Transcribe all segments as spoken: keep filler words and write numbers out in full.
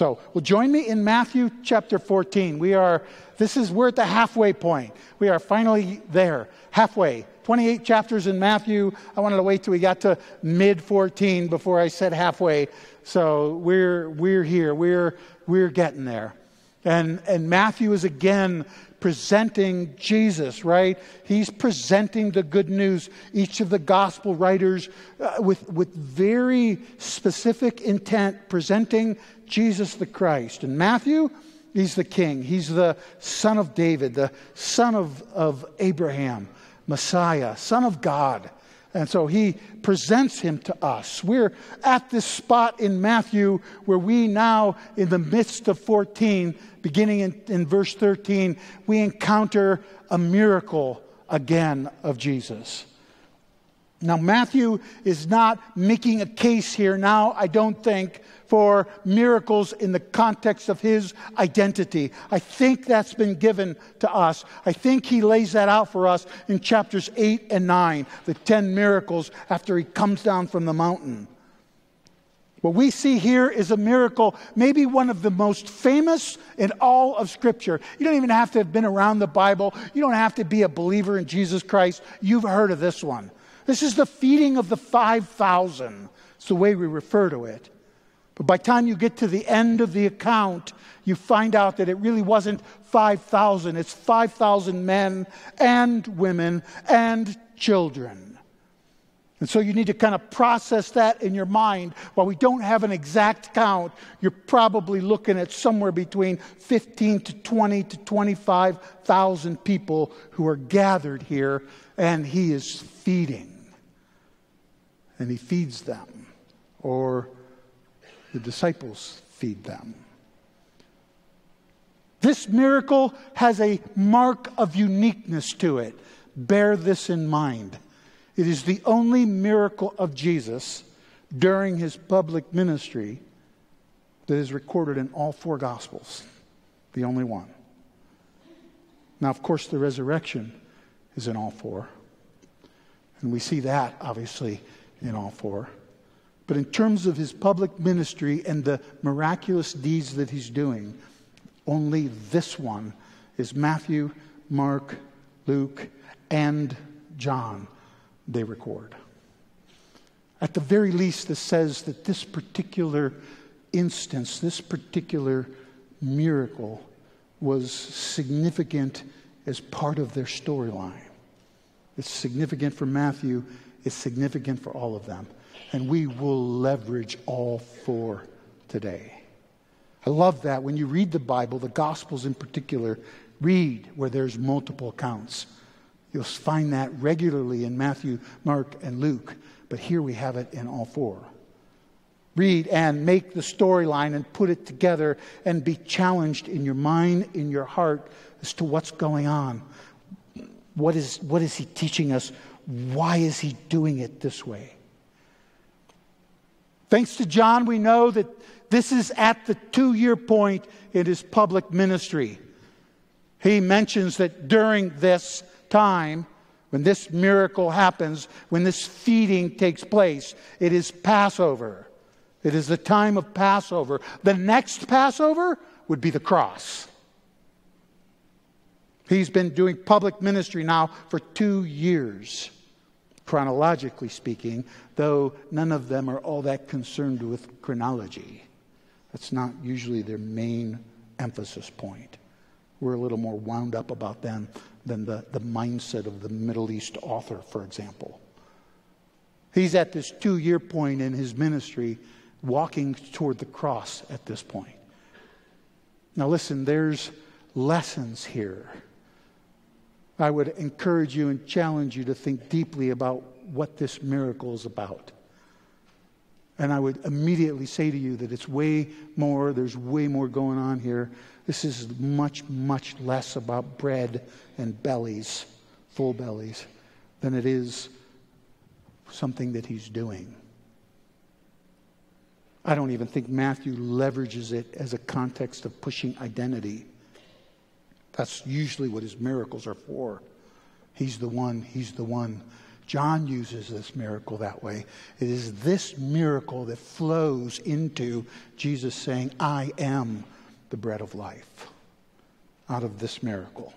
So, well, join me in Matthew chapter fourteen. We are, this is, we're at the halfway point. We are finally there, halfway. twenty-eight chapters in Matthew. I wanted to wait till we got to mid fourteen before I said halfway. So we're we're here. We're we're getting there. And and Matthew is again presenting Jesus, right? He's presenting the good news. Each of the gospel writers uh, with with very specific intent presenting Jesus the Christ. And Matthew, he's the king. He's the son of David, the son of, of Abraham, Messiah, son of God. And so he presents him to us. We're at this spot in Matthew where we now, in the midst of fourteen, beginning in, in verse thirteen, we encounter a miracle again of Jesus. Now, Matthew is not making a case here now, I don't think, for miracles in the context of his identity. I think that's been given to us. I think he lays that out for us in chapters eight and nine, the ten miracles after he comes down from the mountain. What we see here is a miracle, maybe one of the most famous in all of Scripture. You don't even have to have been around the Bible. You don't have to be a believer in Jesus Christ. You've heard of this one. This is the feeding of the five thousand. It's the way we refer to it. But by the time you get to the end of the account, you find out that it really wasn't five thousand. It's five thousand men and women and children. And so you need to kind of process that in your mind. While we don't have an exact count, you're probably looking at somewhere between fifteen to twenty to twenty-five thousand people who are gathered here, and he is feeding. And he feeds them, or the disciples feed them. This miracle has a mark of uniqueness to it. Bear this in mind. It is the only miracle of Jesus during his public ministry that is recorded in all four Gospels. The only one. Now, of course, the resurrection is in all four. And we see that, obviously, in all four. But in terms of his public ministry and the miraculous deeds that he's doing, only this one is Matthew, Mark, Luke, and John they record. At the very least, this says that this particular instance, this particular miracle was significant as part of their storyline. It's significant for Matthew. It's significant for all of them. And we will leverage all four today. I love that. When you read the Bible, the Gospels in particular, read where there's multiple accounts. You'll find that regularly in Matthew, Mark, and Luke. But here we have it in all four. Read and make the storyline and put it together and be challenged in your mind, in your heart, as to what's going on. What is, what is he teaching us? Why is he doing it this way? Thanks to John, we know that this is at the two-year point in his public ministry. He mentions that during this time, when this miracle happens, when this feeding takes place, it is Passover. It is the time of Passover. The next Passover would be the cross. He's been doing public ministry now for two years, chronologically speaking, though none of them are all that concerned with chronology. That's not usually their main emphasis point. We're a little more wound up about them than the, the mindset of the Middle East author, for example. He's at this two-year point in his ministry, walking toward the cross at this point. Now listen, there's lessons here. I would encourage you and challenge you to think deeply about what this miracle is about. And I would immediately say to you that it's way more, there's way more going on here. This is much, much less about bread and bellies, full bellies, than it is something that he's doing. I don't even think Matthew leverages it as a context of pushing identity. That's usually what his miracles are for. He's the one, he's the one. John uses this miracle that way. It is this miracle that flows into Jesus saying, I am the bread of life. Out of this miracle.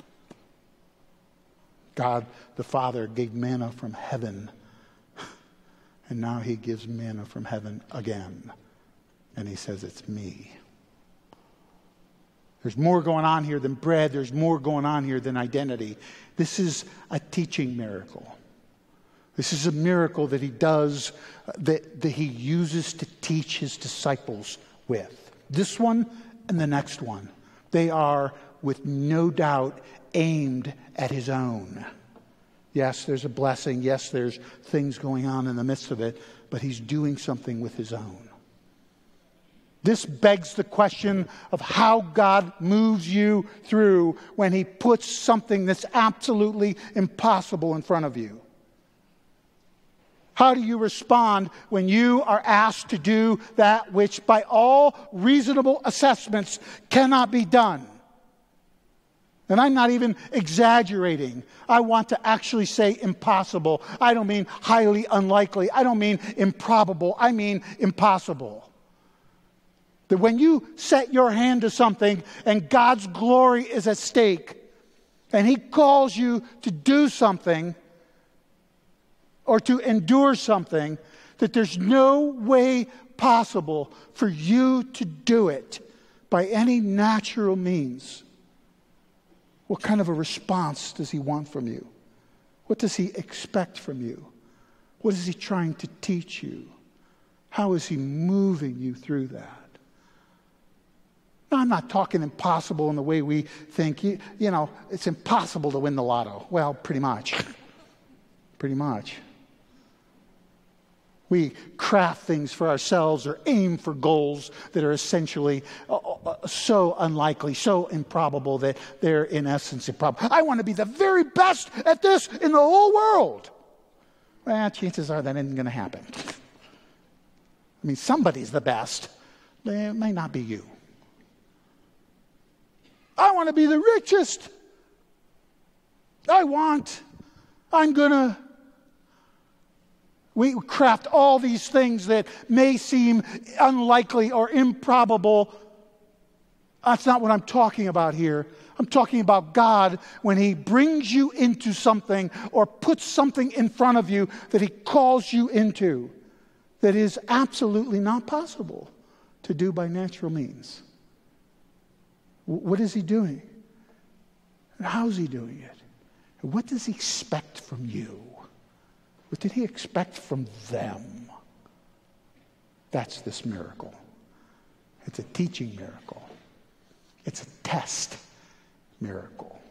God the Father gave manna from heaven. And now he gives manna from heaven again. And he says, it's me. There's more going on here than bread. There's more going on here than identity. This is a teaching miracle. This is a miracle that he does, that, that he uses to teach his disciples with. This one and the next one. They are, with no doubt, aimed at his own. Yes, there's a blessing. Yes, there's things going on in the midst of it. But he's doing something with his own. This begs the question of how God moves you through when he puts something that's absolutely impossible in front of you. How do you respond when you are asked to do that which by all reasonable assessments cannot be done? And I'm not even exaggerating. I want to actually say impossible. I don't mean highly unlikely. I don't mean improbable. I mean impossible. That when you set your hand to something and God's glory is at stake, and he calls you to do something or to endure something, that there's no way possible for you to do it by any natural means. What kind of a response does he want from you? What does he expect from you? What is he trying to teach you? How is he moving you through that? Now, I'm not talking impossible in the way we think. You, you know, it's impossible to win the lotto. Well, pretty much. Pretty much. We craft things for ourselves or aim for goals that are essentially uh, uh, so unlikely, so improbable that they're in essence improbable. I want to be the very best at this in the whole world. Well, chances are that isn't going to happen. I mean, somebody's the best, but it may not be you. I want to be the richest. I want. I'm going to. We craft all these things that may seem unlikely or improbable. That's not what I'm talking about here. I'm talking about God when he brings you into something or puts something in front of you that he calls you into that is absolutely not possible to do by natural means. What is he doing? And how is he doing it? And what does he expect from you? What did he expect from them? That's this miracle. It's a teaching miracle. It's a test miracle.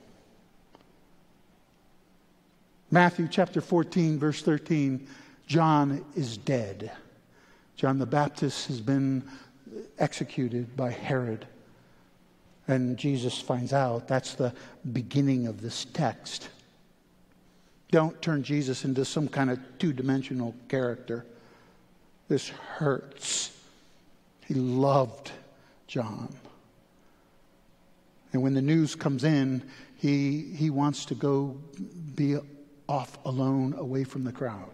Matthew chapter fourteen, verse thirteen, John is dead. John the Baptist has been executed by Herod. And Jesus finds out. That's the beginning of this text. Don't turn Jesus into some kind of two-dimensional character. This hurts. He loved John. And when the news comes in, he, he wants to go be off alone away from the crowd.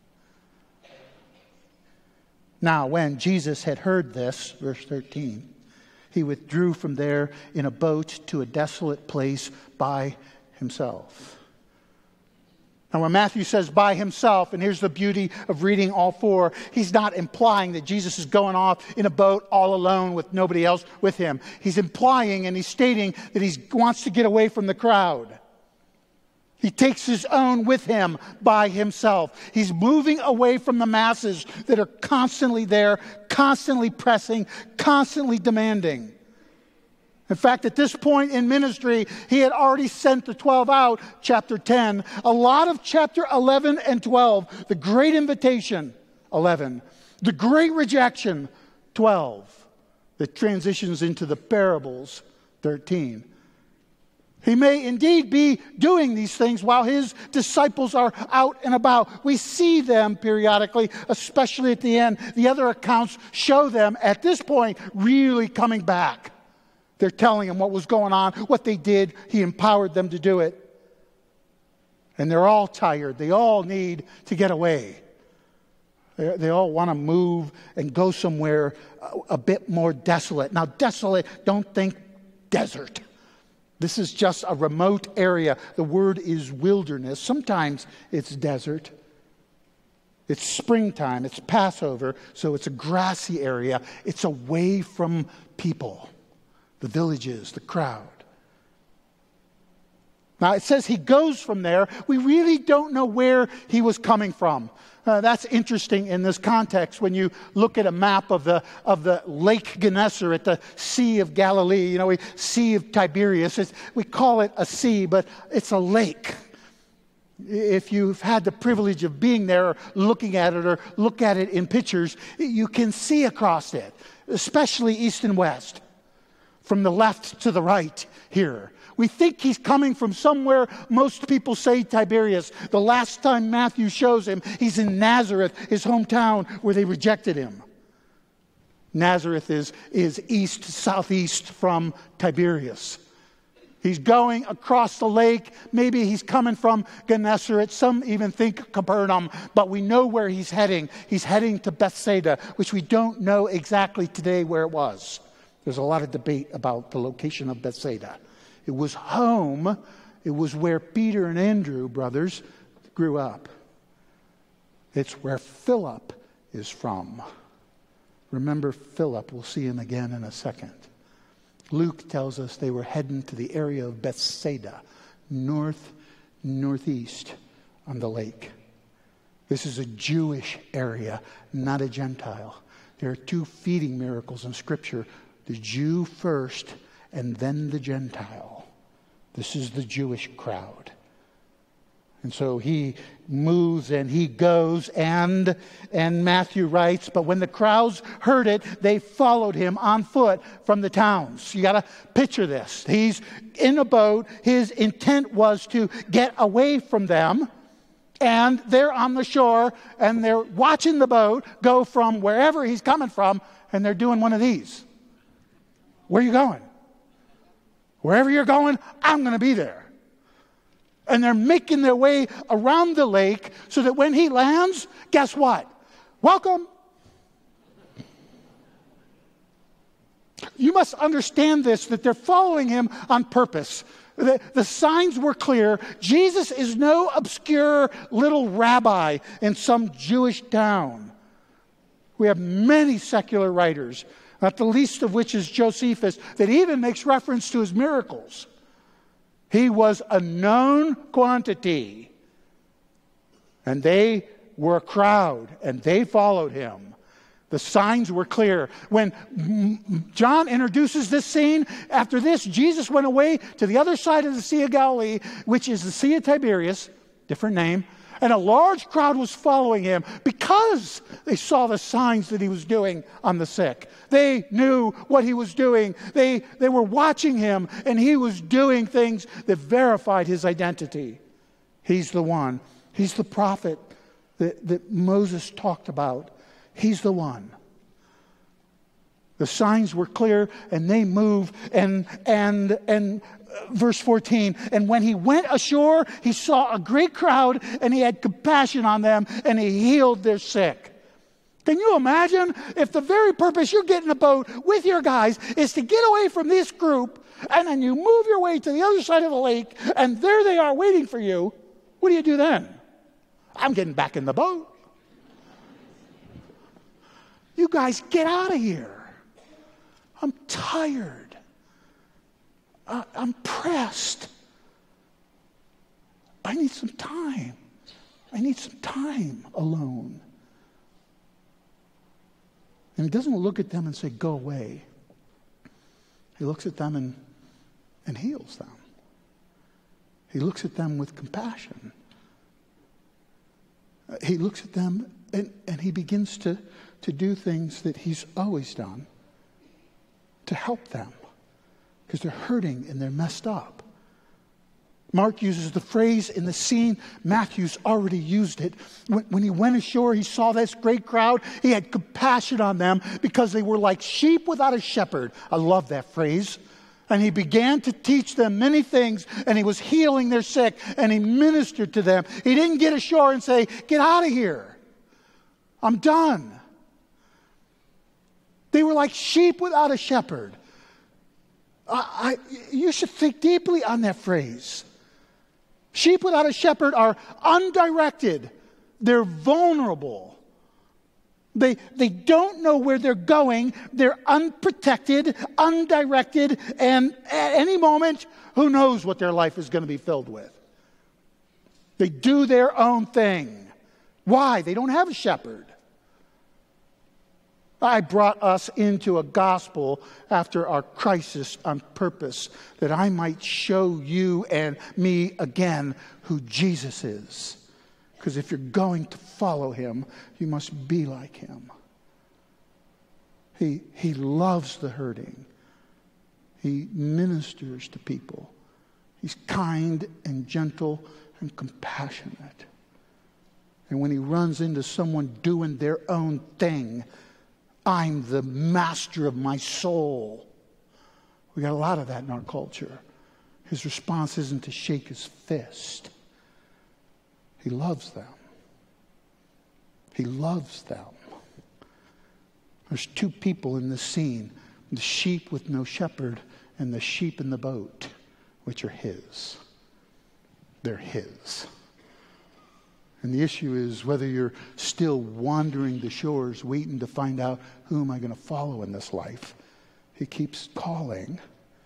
Now, when Jesus had heard this, verse thirteen, he withdrew from there in a boat to a desolate place by himself. Now, when Matthew says by himself, and here's the beauty of reading all four, he's not implying that Jesus is going off in a boat all alone with nobody else with him. He's implying and he's stating that he wants to get away from the crowd. He takes his own with him by himself. He's moving away from the masses that are constantly there, constantly pressing, constantly demanding. In fact, at this point in ministry, he had already sent the twelve out, chapter ten. A lot of chapter eleven and twelve, the great invitation, eleven. The great rejection, twelve. That transitions into the parables, thirteen. He may indeed be doing these things while his disciples are out and about. We see them periodically, especially at the end. The other accounts show them at this point really coming back. They're telling him what was going on, what they did. He empowered them to do it. And they're all tired. They all need to get away. They, they all want to move and go somewhere a, a bit more desolate. Now, desolate, don't think desert. This is just a remote area. The word is wilderness. Sometimes it's desert. It's springtime. It's Passover, so it's a grassy area. It's away from people, the villages, the crowd. Now, it says he goes from there. We really don't know where he was coming from. Uh, that's interesting in this context when you look at a map of the of the Lake Gennesaret, the Sea of Galilee. You know, we Sea of Tiberias. It's, we call it a sea, but it's a lake. If you've had the privilege of being there or looking at it or look at it in pictures, you can see across it, especially east and west, from the left to the right here. We think he's coming from somewhere. Most people say Tiberias. The last time Matthew shows him, he's in Nazareth, his hometown, where they rejected him. Nazareth is, is east, southeast from Tiberias. He's going across the lake. Maybe he's coming from Gennesaret. Some even think Capernaum, but we know where he's heading. He's heading to Bethsaida, which we don't know exactly today where it was. There's a lot of debate about the location of Bethsaida. It was home. It was where Peter and Andrew, brothers, grew up. It's where Philip is from. Remember Philip. We'll see him again in a second. Luke tells us they were heading to the area of Bethsaida, north, northeast on the lake. This is a Jewish area, not a Gentile. There are two feeding miracles in Scripture. The Jew first, and then the Gentile. This is the Jewish crowd. And so he moves and he goes, and and Matthew writes, but when the crowds heard it, they followed him on foot from the towns. You got to picture this. He's in a boat. His intent was to get away from them. And they're on the shore, and they're watching the boat go from wherever he's coming from, and they're doing one of these. Where are you going? Wherever you're going, I'm going to be there. And they're making their way around the lake so that when he lands, guess what? Welcome. You must understand this, that they're following him on purpose. The, the signs were clear. Jesus is no obscure little rabbi in some Jewish town. We have many secular writers, not the least of which is Josephus, that even makes reference to his miracles. He was a known quantity. And they were a crowd, and they followed him. The signs were clear. When John introduces this scene, after this, Jesus went away to the other side of the Sea of Galilee, which is the Sea of Tiberias, different name, and a large crowd was following him because they saw the signs that he was doing on the sick. They knew what he was doing. They, they were watching him, and he was doing things that verified his identity. He's the one. He's the prophet that, that Moses talked about. He's the one. The signs were clear, and they moved, and and and uh, verse fourteen, and when he went ashore, he saw a great crowd, and he had compassion on them, and he healed their sick. Can you imagine if the very purpose you're getting a boat with your guys is to get away from this group, and then you move your way to the other side of the lake, and there they are waiting for you? What do you do then? I'm getting back in the boat. You guys get out of here. I'm tired. Uh, I'm pressed. I need some time. I need some time alone. And he doesn't look at them and say, go away. He looks at them and, and heals them. He looks at them with compassion. Uh, he looks at them and, and he begins to, to do things that he's always done to help them, because they're hurting and they're messed up. Mark uses the phrase in the scene. Matthew's already used it. When, when he went ashore, he saw this great crowd. He had compassion on them because they were like sheep without a shepherd. I love that phrase. And he began to teach them many things, and he was healing their sick, and he ministered to them. He didn't get ashore and say, get out of here. I'm done. They were like sheep without a shepherd. I, I, you should think deeply on that phrase. Sheep without a shepherd are undirected. They're vulnerable. They, they don't know where they're going. They're unprotected, undirected, and at any moment, who knows what their life is going to be filled with. They do their own thing. Why? They don't have a shepherd. I brought us into a gospel after our crisis on purpose, that I might show you and me again who Jesus is. Because if you're going to follow him, you must be like him. He, he loves the hurting. He ministers to people. He's kind and gentle and compassionate. And when he runs into someone doing their own thing, I'm the master of my soul. We got a lot of that in our culture. His response isn't to shake his fist. He loves them. He loves them. There's two people in this scene. The sheep with no shepherd and the sheep in the boat, which are his. They're his. And the issue is whether you're still wandering the shores, waiting to find out who am I going to follow in this life. He keeps calling.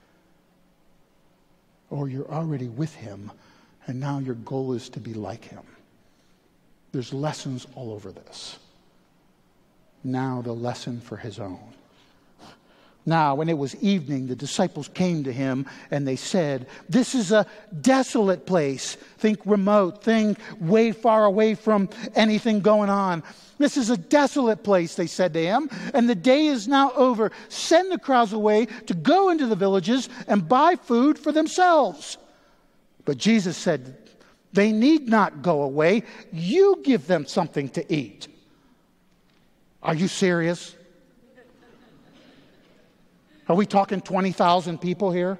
Or you're already with him, and now your goal is to be like him. There's lessons all over this. Now the lesson for his own. Now, when it was evening, the disciples came to him and they said, this is a desolate place. Think remote. Think way far away from anything going on. This is a desolate place, they said to him, and the day is now over. Send the crowds away to go into the villages and buy food for themselves. But Jesus said, they need not go away. You give them something to eat. Are you serious? Are we talking twenty thousand people here?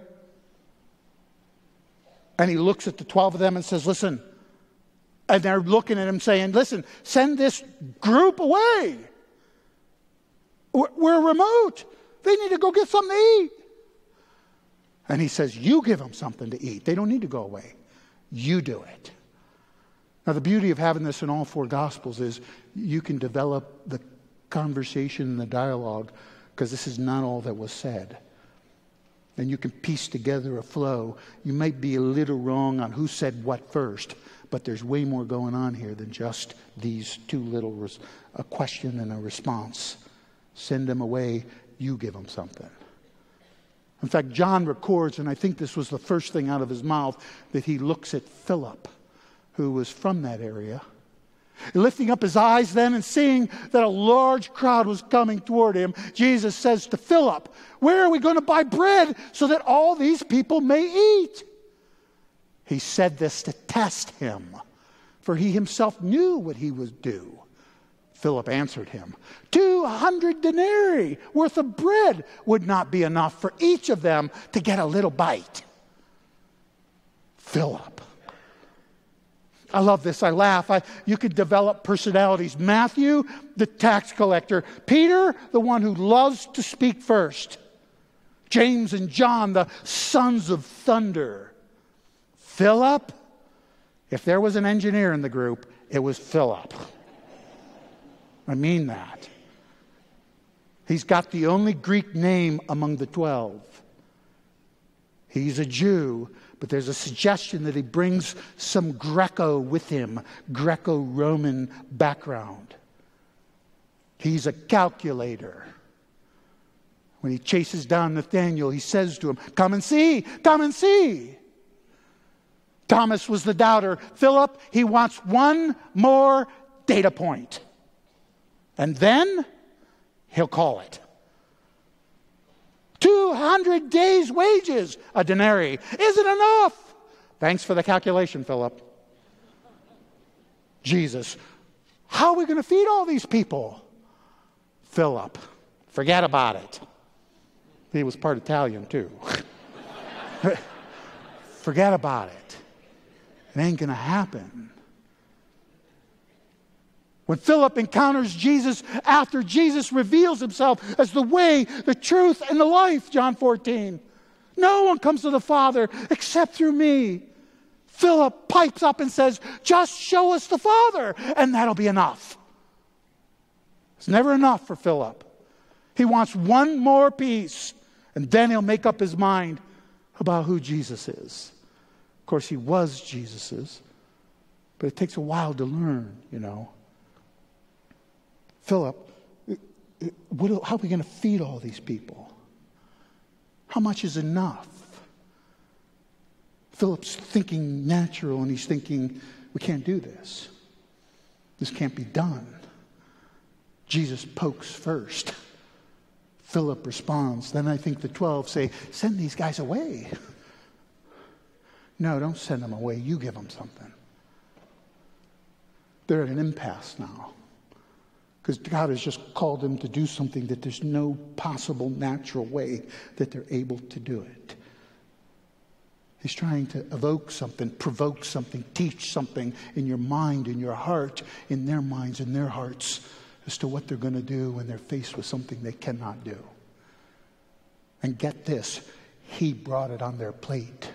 And he looks at the twelve of them and says, listen. And they're looking at him saying, listen, send this group away. We're, we're remote. They need to go get something to eat. And he says, you give them something to eat. They don't need to go away. You do it. Now, the beauty of having this in all four Gospels is you can develop the conversation and the dialogue, because this is not all that was said. And you can piece together a flow. You might be a little wrong on who said what first, but there's way more going on here than just these two little, res- a question and a response. Send them away, you give them something. In fact, John records, and I think this was the first thing out of his mouth, that he looks at Philip, who was from that area. Lifting up his eyes then and seeing that a large crowd was coming toward him, Jesus says to Philip, where are we going to buy bread so that all these people may eat? He said this to test him, for he himself knew what he would do. Philip answered him, two hundred denarii worth of bread would not be enough for each of them to get a little bite. Philip. I love this. I laugh. I, you could develop personalities. Matthew, the tax collector. Peter, the one who loves to speak first. James and John, the sons of thunder. Philip, if there was an engineer in the group, it was Philip. I mean that. He's got the only Greek name among the twelve. He's a Jew, but there's a suggestion that he brings some Greco with him, Greco-Roman background. He's a calculator. When he chases down Nathanael, he says to him, come and see, come and see. Thomas was the doubter. Philip, he wants one more data point. And then he'll call it. two hundred days' wages, a denarii, isn't enough. Thanks for the calculation, Philip. Jesus, how are we going to feed all these people? Philip, forget about it. He was part Italian too. Forget about it. It ain't going to happen. When Philip encounters Jesus after Jesus reveals himself as the way, the truth, and the life, John fourteen. No one comes to the Father except through me. Philip pipes up and says, just show us the Father, and that'll be enough. It's never enough for Philip. He wants one more piece, and then he'll make up his mind about who Jesus is. Of course, he was Jesus's, but it takes a while to learn, you know. Philip, what, how are we going to feed all these people? How much is enough? Philip's thinking natural, and he's thinking, we can't do this. This can't be done. Jesus pokes first. Philip responds. Then I think the twelve say, send these guys away. No, don't send them away. You give them something. They're at an impasse now. Because God has just called them to do something that there's no possible natural way that they're able to do it. He's trying to evoke something, provoke something, teach something in your mind, in your heart, in their minds, in their hearts, as to what they're going to do when they're faced with something they cannot do. And get this, he brought it on their plate.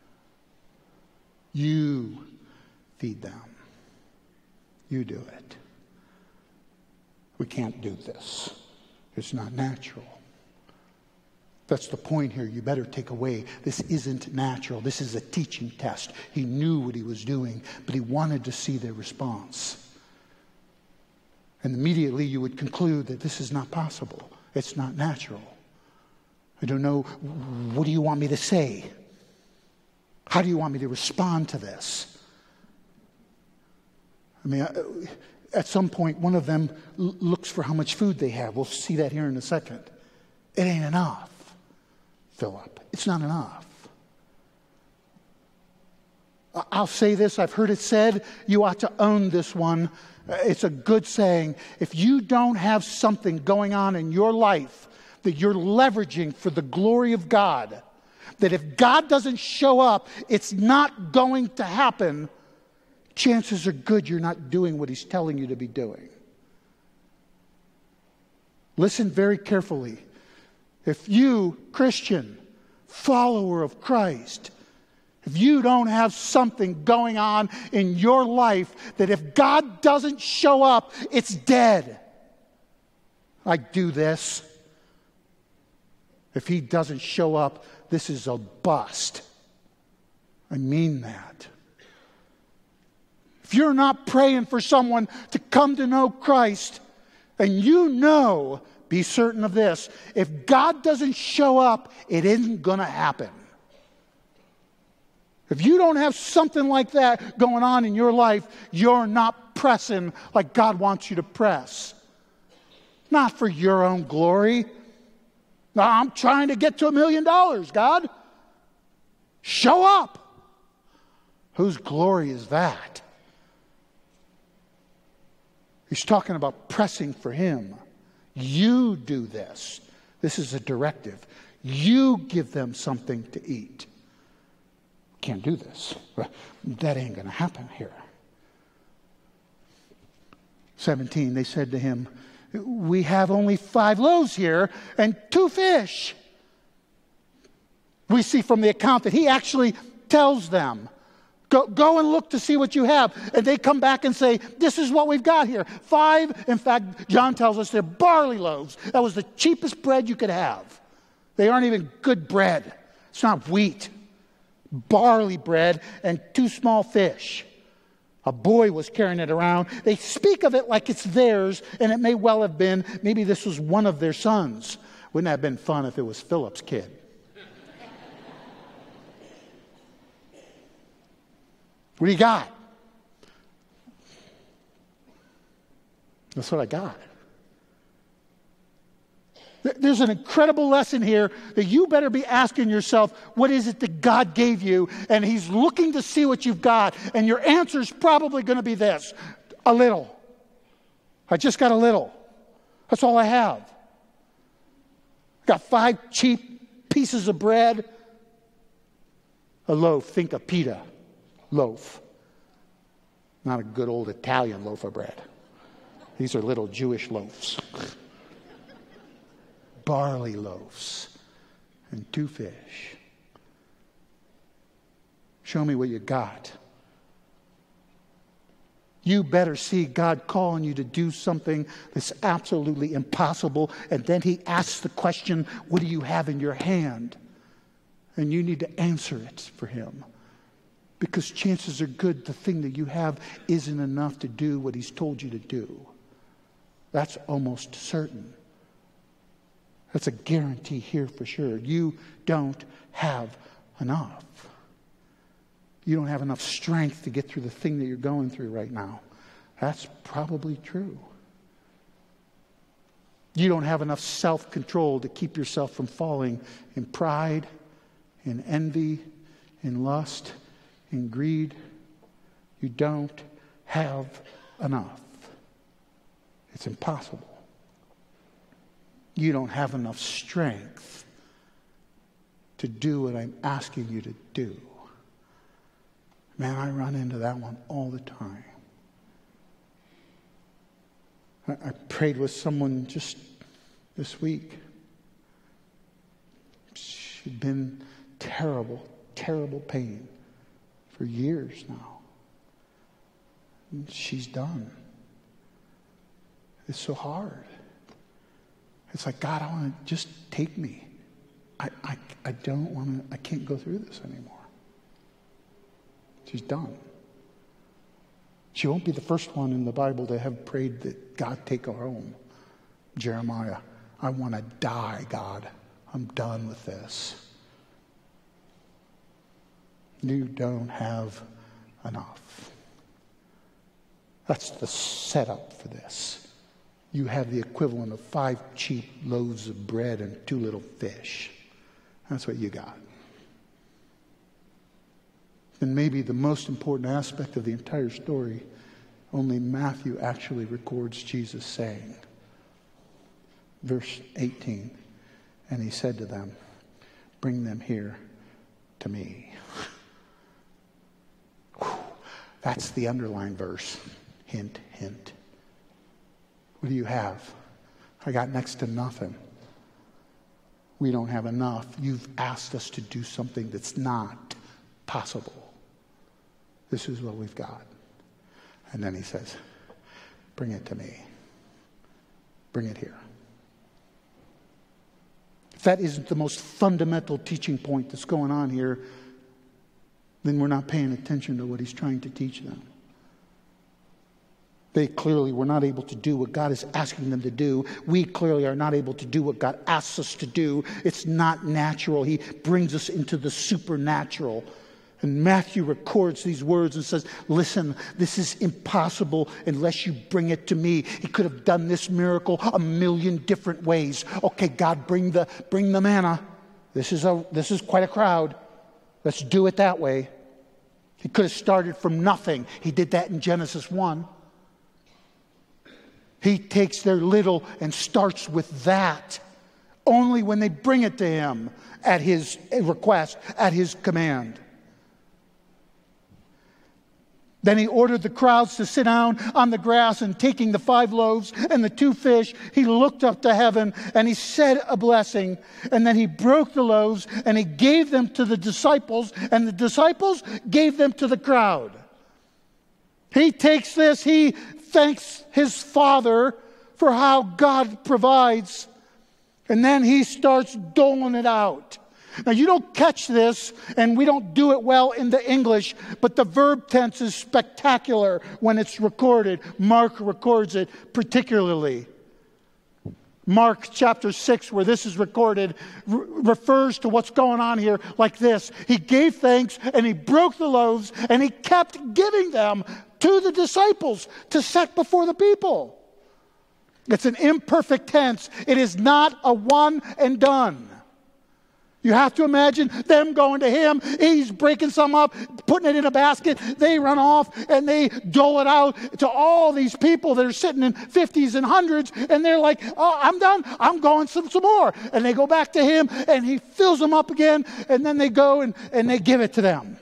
You feed them. You do it. We can't do this. It's not natural. That's the point here. You better take away. This isn't natural. This is a teaching test. He knew what he was doing, but he wanted to see their response. And immediately you would conclude that this is not possible. It's not natural. I don't know. What do you want me to say? How do you want me to respond to this? I mean, at some point, one of them looks for how much food they have. We'll see that here in a second. It ain't enough, Philip. It's not enough. I'll say this. I've heard it said. You ought to own this one. It's a good saying. If you don't have something going on in your life that you're leveraging for the glory of God, that if God doesn't show up, it's not going to happen, chances are good you're not doing what he's telling you to be doing. Listen very carefully. If you, Christian, follower of Christ, if you don't have something going on in your life that if God doesn't show up, it's dead. I do this. If he doesn't show up, this is a bust. I mean that. If you're not praying for someone to come to know Christ, and you know, be certain of this, if God doesn't show up, it isn't going to happen. If you don't have something like that going on in your life, you're not pressing like God wants you to press. Not for your own glory. No, I'm trying to get to a million dollars, God. Show up. Whose glory is that? He's talking about pressing for him. You do this. This is a directive. You give them something to eat. Can't do this. That ain't going to happen here. seventeen, they said to him, we have only five loaves here and two fish. We see from the account that he actually tells them, Go, go and look to see what you have. And they come back and say, this is what we've got here. Five, in fact, John tells us they're barley loaves. That was the cheapest bread you could have. They aren't even good bread. It's not wheat. Barley bread and two small fish. A boy was carrying it around. They speak of it like it's theirs, and it may well have been. Maybe this was one of their sons. Wouldn't that have been fun if it was Philip's kid? What do you got? That's what I got. There's an incredible lesson here that you better be asking yourself, what is it that God gave you? And he's looking to see what you've got. And your answer is probably going to be this: a little. I just got a little. That's all I have. I got five cheap pieces of bread. A loaf, think a pita loaf. Not a good old Italian loaf of bread. These are little Jewish loaves. Barley loaves and two fish. Show me what you got. You better see God calling you to do something that's absolutely impossible. And then he asks the question, what do you have in your hand? And you need to answer it for him. Because chances are good the thing that you have isn't enough to do what he's told you to do. That's almost certain. That's a guarantee here for sure. You don't have enough. You don't have enough strength to get through the thing that you're going through right now. That's probably true. You don't have enough self-control to keep yourself from falling in pride, in envy, in lust, in greed. You don't have enough. It's impossible. You don't have enough strength to do what I'm asking you to do. Man, I run into that one all the time. I, I prayed with someone just this week. She'd been terrible, terrible pain for years now. And she's done. It's so hard. It's like, God, I want to just take me. I, I, I don't want to, I can't go through this anymore. She's done. She won't be the first one in the Bible to have prayed that God take her home. Jeremiah, I want to die, God. I'm done with this. You don't have enough. That's the setup for this. You have the equivalent of five cheap loaves of bread and two little fish. That's what you got. And maybe the most important aspect of the entire story, only Matthew actually records Jesus saying. Verse eighteen, and he said to them, bring them here to me. Whew, that's the underlined verse. Hint, hint. What do you have? I got next to nothing. We don't have enough. You've asked us to do something that's not possible. This is what we've got. And then he says, bring it to me. Bring it here. If that isn't the most fundamental teaching point that's going on here, then we're not paying attention to what he's trying to teach them. They clearly were not able to do what God is asking them to do. We clearly are not able to do what God asks us to do. It's not natural. He brings us into the supernatural. And Matthew records these words and says, listen, this is impossible unless you bring it to me. He could have done this miracle a million different ways. Okay, God, bring the bring the manna. This is a this is quite a crowd. Let's do it that way. He could have started from nothing. He did that in Genesis one. He takes their little and starts with that. Only when they bring it to him at his request, at his command. Then he ordered the crowds to sit down on the grass, and taking the five loaves and the two fish, he looked up to heaven and he said a blessing. And then he broke the loaves and he gave them to the disciples, and the disciples gave them to the crowd. He takes this, he thanks his Father for how God provides, and then he starts doling it out. Now, you don't catch this, and we don't do it well in the English, but the verb tense is spectacular when it's recorded. Mark records it particularly. Mark chapter six, where this is recorded, re- refers to what's going on here like this. He gave thanks, and he broke the loaves, and he kept giving them to the disciples to set before the people. It's an imperfect tense. It is not a one and done. You have to imagine them going to him. He's breaking some up, putting it in a basket. They run off and they dole it out to all these people that are sitting in fifties and hundreds. And they're like, oh, I'm done. I'm going some, some more. And they go back to him and he fills them up again. And then they go and, and they give it to them.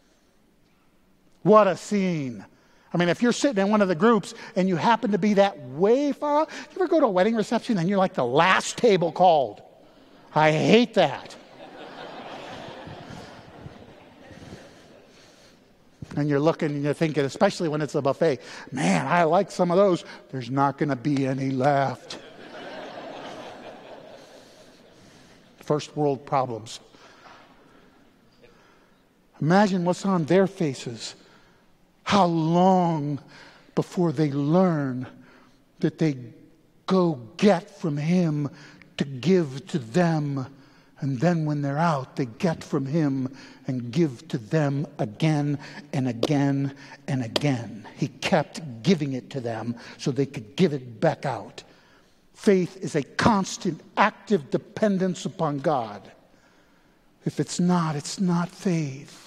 What a scene. I mean, if you're sitting in one of the groups and you happen to be that way far out, you ever go to a wedding reception and you're like the last table called? I hate that. And you're looking and you're thinking, especially when it's a buffet, man, I like some of those. There's not going to be any left. First world problems. Imagine what's on their faces. How long before they learn that they go get from him to give to them. And then when they're out, they get from him and give to them again and again and again. He kept giving it to them so they could give it back out. Faith is a constant, active dependence upon God. If it's not, it's not faith.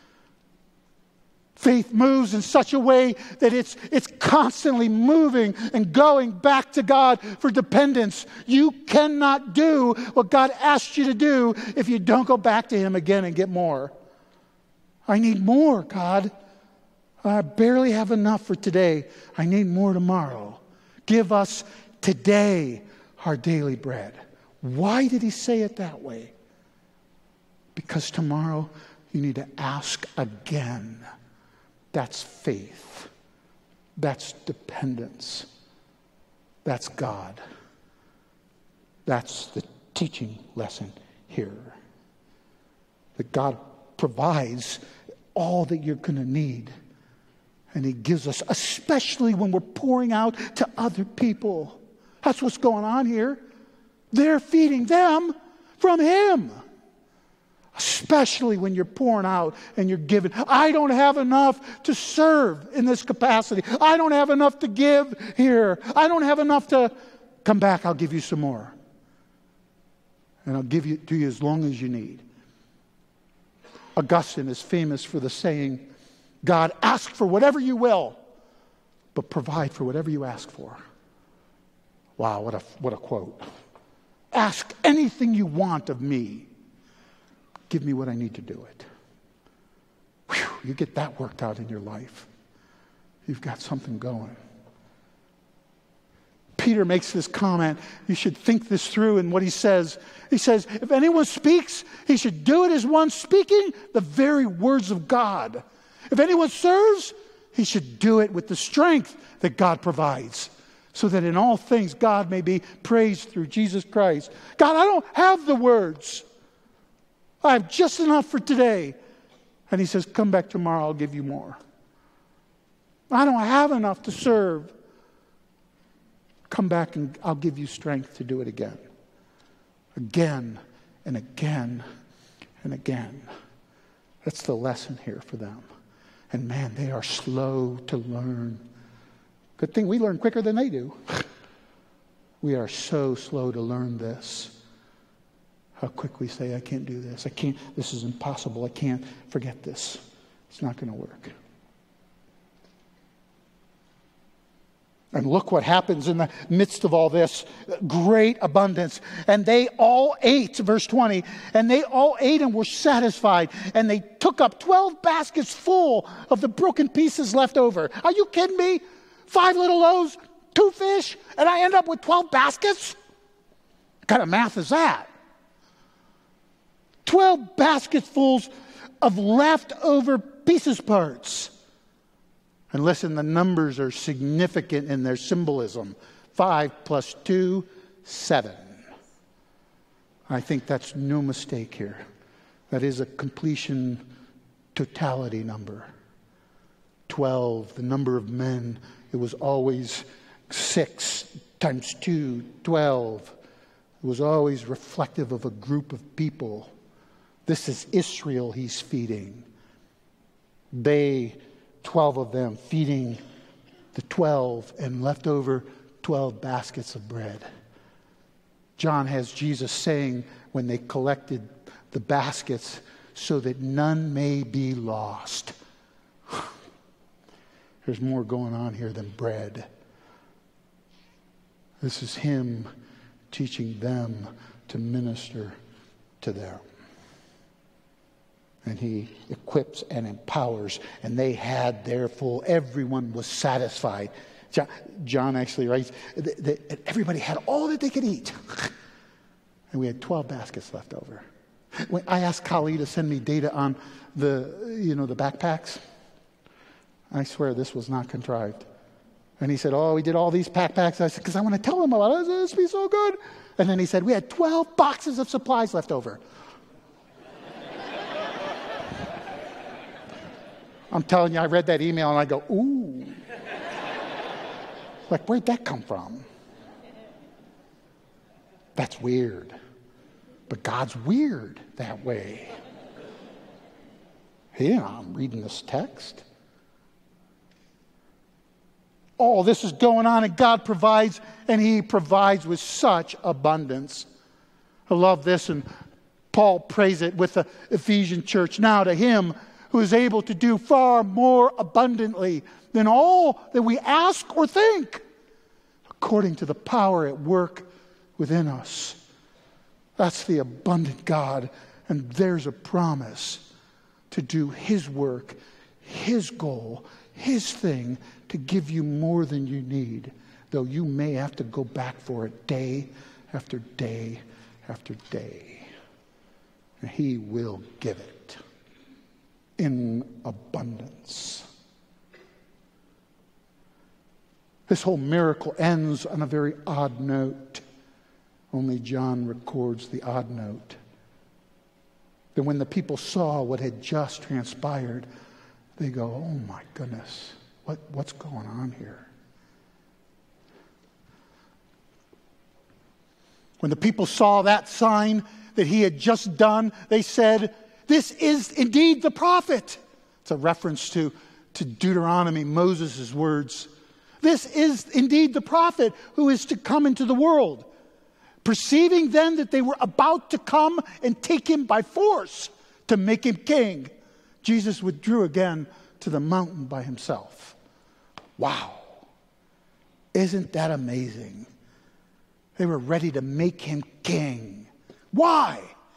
Faith moves in such a way that it's, it's constantly moving and going back to God for dependence. You cannot do what God asked you to do if you don't go back to him again and get more. I need more, God. I barely have enough for today. I need more tomorrow. Give us today our daily bread. Why did he say it that way? Because tomorrow you need to ask again. That's faith. That's dependence. That's God. That's the teaching lesson here. That God provides all that you're going to need. And he gives us, especially when we're pouring out to other people. That's what's going on here. They're feeding them from him. Especially when you're pouring out and you're giving. I don't have enough to serve in this capacity. I don't have enough to give here. I don't have enough to come back. I'll give you some more. And I'll give you to you as long as you need. Augustine is famous for the saying, God, ask for whatever you will, but provide for whatever you ask for. Wow, what a, what a quote. Ask anything you want of me. Give me what I need to do it. Whew, you get that worked out in your life. You've got something going. Peter makes this comment. You should think this through in what he says. He says, if anyone speaks, he should do it as one speaking the very words of God. If anyone serves, he should do it with the strength that God provides, so that in all things God may be praised through Jesus Christ. God, I don't have the words. I have just enough for today. And he says, come back tomorrow, I'll give you more. I don't have enough to serve. Come back and I'll give you strength to do it again. Again and again and again. That's the lesson here for them. And man, they are slow to learn. Good thing we learn quicker than they do. We are so slow to learn this. How quick we say, I can't do this. I can't, this is impossible. I can't forget this. It's not going to work. And look what happens in the midst of all this. Great abundance. And they all ate, verse twenty, and they all ate and were satisfied. And they took up twelve baskets full of the broken pieces left over. Are you kidding me? Five little loaves, two fish, and I end up with twelve baskets? What kind of math is that? Twelve basketfuls of leftover pieces parts. And listen, the numbers are significant in their symbolism. Five plus two, seven. I think that's no mistake here. That is a completion totality number. Twelve, the number of men, it was always six times two, twelve. It was always reflective of a group of people. This is Israel he's feeding. They, twelve of them, feeding the twelve and left over twelve baskets of bread. John has Jesus saying when they collected the baskets so that none may be lost. There's more going on here than bread. This is him teaching them to minister to them. And he equips and empowers, and they had their full. Everyone was satisfied. John, John actually writes that, that everybody had all that they could eat. And we had twelve baskets left over. When I asked Kali to send me data on the, you know, the backpacks, I swear this was not contrived. And he said, oh, we did all these backpacks. I said, because I want to tell them about it. This will be so good. And then he said, we had twelve boxes of supplies left over. I'm telling you, I read that email and I go, ooh. Like, where'd that come from? That's weird. But God's weird that way. Yeah, I'm reading this text. All this is going on, and God provides, and he provides with such abundance. I love this, and Paul prays it with the Ephesian church. Now to him who is able to do far more abundantly than all that we ask or think, according to the power at work within us. That's the abundant God, and there's a promise to do his work, his goal, his thing, to give you more than you need, though you may have to go back for it day after day after day. And he will give it in abundance. This whole miracle ends on a very odd note. Only John records the odd note. That when the people saw what had just transpired, they go, oh my goodness, what, what's going on here? When the people saw that sign that he had just done, they said, this is indeed the prophet. It's a reference to, to Deuteronomy, Moses' words. This is indeed the prophet who is to come into the world. Perceiving then that they were about to come and take him by force to make him king, Jesus withdrew again to the mountain by himself. Wow. Isn't that amazing? They were ready to make him king. Why?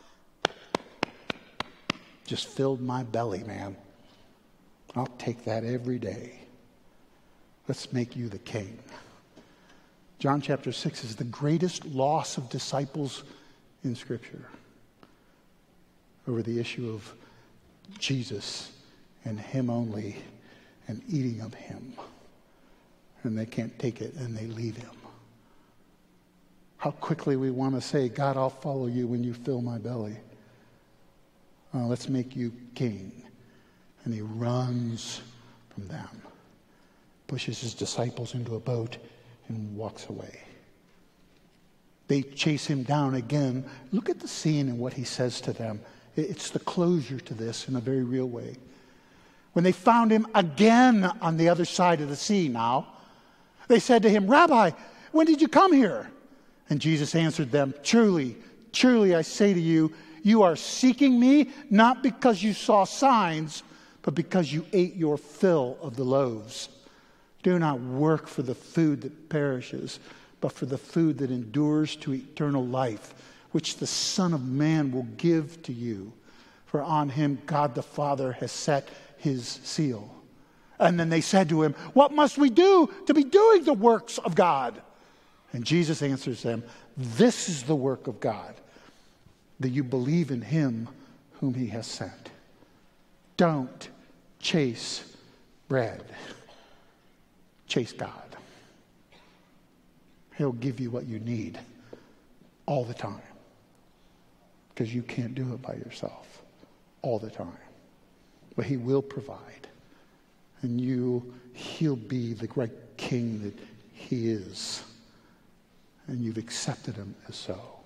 Just filled my belly, man. I'll take that every day. Let's make you the king. John chapter six is the greatest loss of disciples in Scripture over the issue of Jesus and him only and eating of him. And they can't take it and they leave him. How quickly we want to say, God, I'll follow you when you fill my belly. Uh, let's make you king. And he runs from them, pushes his disciples into a boat, and walks away. They chase him down again. Look at the scene and what he says to them. It's the closure to this in a very real way. When they found him again on the other side of the sea now, they said to him, Rabbi, when did you come here? And Jesus answered them, Truly, truly I say to you, you are seeking me not because you saw signs, but because you ate your fill of the loaves. Do not work for the food that perishes, but for the food that endures to eternal life, which the Son of Man will give to you. For on him God the Father has set his seal. And then they said to him, what must we do to be doing the works of God? And Jesus answers them, this is the work of God, that you believe in him whom he has sent. Don't chase bread. Chase God. He'll give you what you need all the time. Because you can't do it by yourself all the time. But he will provide. And you, he'll be the great king that he is. And you've accepted him as so.